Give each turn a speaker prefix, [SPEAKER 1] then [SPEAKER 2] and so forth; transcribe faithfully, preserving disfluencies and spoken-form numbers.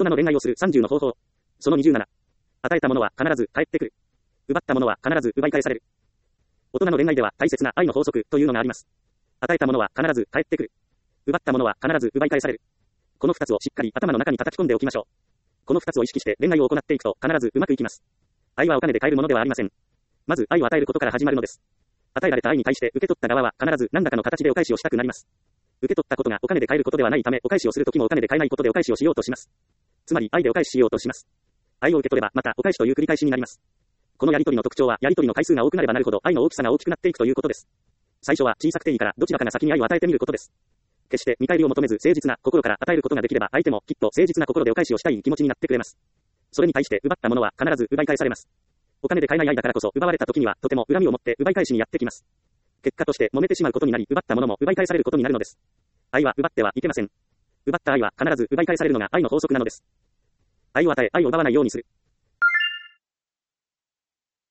[SPEAKER 1] 人の恋愛をするさんじゅうの方法。そのにじゅうなな。与えたものは必ず返ってくる。奪ったものは必ず奪い返される。大人の恋愛では大切な愛の法則というのがあります。与えたものは必ず返ってくる。奪ったものは必ず奪い返される。この二つをしっかり頭の中に叩き込んでおきましょう。この二つを意識して恋愛を行っていくと必ずうまくいきます。愛はお金で買えるものではありません。まず愛を与えることから始まるのです。与えられた愛に対して受け取った側は必ず何らかの形でお返しをしたくなります。受け取ったことがお金で買えることではないため、お返しをするときもお金で買えないことでお返しをしようとします。つまり愛でお返ししようとします。愛を受け取ればまたお返しという繰り返しになります。このやり取りの特徴はやり取りの回数が多くなればなるほど愛の大きさが大きくなっていくということです。最初は小さくていいからどちらかが先に愛を与えてみることです。決して見返りを求めず誠実な心から与えることができれば相手もきっと誠実な心でお返しをしたい気持ちになってくれます。それに対して奪ったものは必ず奪い返されます。お金で買えない愛だからこそ奪われた時にはとても恨みを持って奪い返しにやってきます。結果として揉めてしまうことになり奪ったものも奪い返されることになるのです。愛は奪ってはいけません。奪った愛は必ず奪い返されるのが愛の法則なのです。愛を与え愛を奪わないようにする。